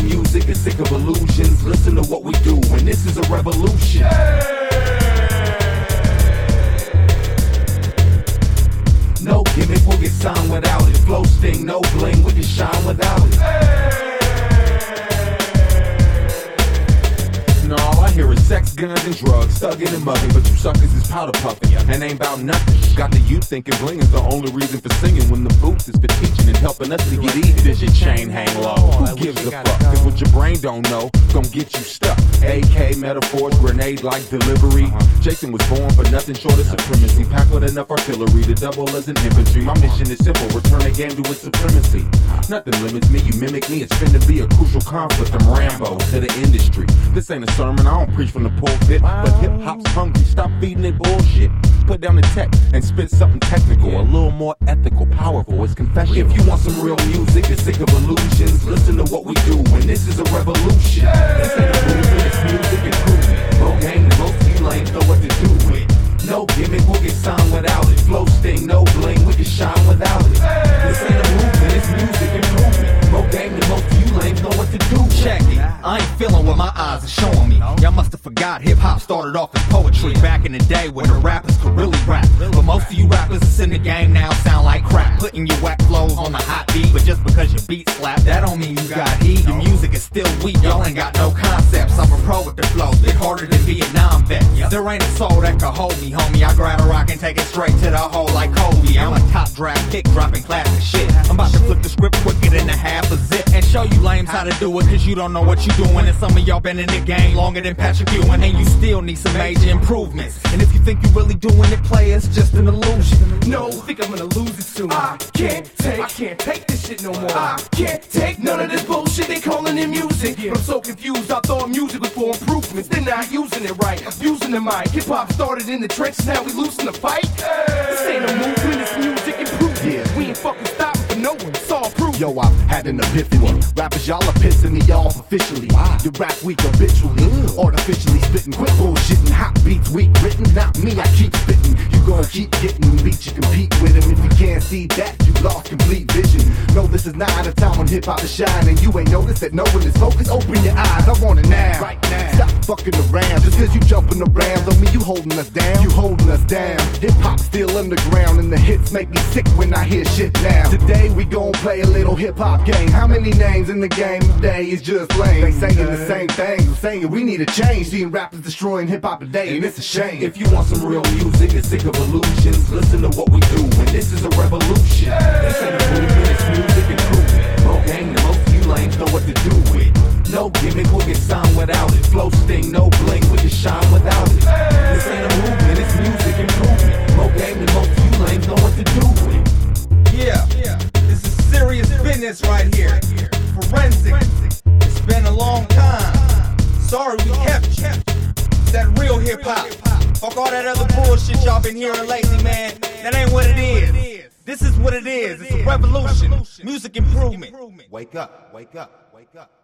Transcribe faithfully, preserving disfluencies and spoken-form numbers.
music and sick of illusions. Listen to what we do, and this is a revolution. No gimmick, we'll get signed without it. Flow sting, no bling, we can shine without it. No, all I hear is sex, guns, and drugs, thugging and mugging, but you suckers is powder puffing, and ain't about nothing. Got the youth thinking bling is the only reason for singing, when the boots is for teaching and helping us to get easy. Does your chain hang low? Who gives a fuck? Cause what your brain don't know gon' get you stuck. A K metaphors, grenade like delivery. Jason was born for nothing short of supremacy, packed with enough artillery to double as an infantry. My mission is simple, return the game to its supremacy. Nothing limits me, you mimic me, it's finna be a crucial conflict. I'm Rambo to the industry. This ain't a sermon, I don't preach from the pulpit, but hip-hop's hungry, stop feeding it bullshit. Put down the tech and spit something technical, a little more ethical, powerful, it's confession. If you want some real music and sick of illusions, listen to what we do, and this is a revolution. This ain't a movement, it's music improvement. More game than most of you lames know what to do with. No gimmick, we'll get signed without it. Flow sting, no bling, we can shine without it. This ain't a movement, it's music improvement. More game than most of you lames know what to do with. Check it, I ain't feeling what my eyes are showing me. Y'all must have forgot hip-hop started off as poetry back in the day when the rappers could really rap. But most of you rappers that's in the game now sound like crap, putting your whack flows on the hot beat. But just because your beat slap, that don't mean you got heat. Your music is still weak, y'all ain't got no concepts. I'm a pro with the flows, bit harder than Vietnam vets. There ain't a soul that can hold me, homie. I grab a rock and take it straight to the hole like Kobe. I'm a top draft pick, dropping classic shit. I'm about to flip the script quicker than a half a zip and show you lames how to do it, cause you don't know what you doing. And some of y'all been in the game longer than Patrick Ewing, and you still need some major improvements. And if you think you really doing it, play, it's just an illusion. No, think I'm gonna lose it soon. I can't take, I can't take this shit no more. I can't take none of this bullshit they calling it music. I'm so confused, I thought music was for improvements. They're not using it right, abusing the mic. Hip hop started in the trenches, now we losing the fight. This ain't a movement, it's music improvement. Yeah. We ain't fucking stopping for no one, it's all proof. Yo, I've had an epiphany. Rappers, y'all are pissing me off officially. You rap weak habitually, artificially spitting quick bullshitting. Hot beats weak written, not me, I keep spitting. You gon' keep getting beat, you compete with him. If you can't see that, you lost complete vision. No, this is not a time when hip-hop is shining. You ain't noticed that no one is focused. Open your eyes, I want it now. Right now. Stop fucking around, just cause you jumping around don't mean you holding us down. You holding us down. Hip-hop's still underground, and the hits make me sick when I hear shit now. Today we gon' play a little hip-hop game. How many names in the game today is just lame? They saying the same thing, I'm saying we need a change. Seeing rappers destroying hip-hop today, and it's a shame. If you want some real music and sick of illusions, listen to what we do, and this is a revolution. This ain't a movement, it's music improvement. More game than most of you lames know what to do with. No gimmick, we'll get signed without it. Flow sting, no bling, we can shine without it. This ain't a movement, it's music improvement. More game than most of you lames know what to do with. Yeah, this is serious business right here. Forensic. It's been a long time. Sorry we kept you. That real hip hop. Fuck all that other bullshit y'all been hearing lately, man. That ain't what it is. This is what it is. It's a revolution. Music improvement. Wake up, wake up, wake up.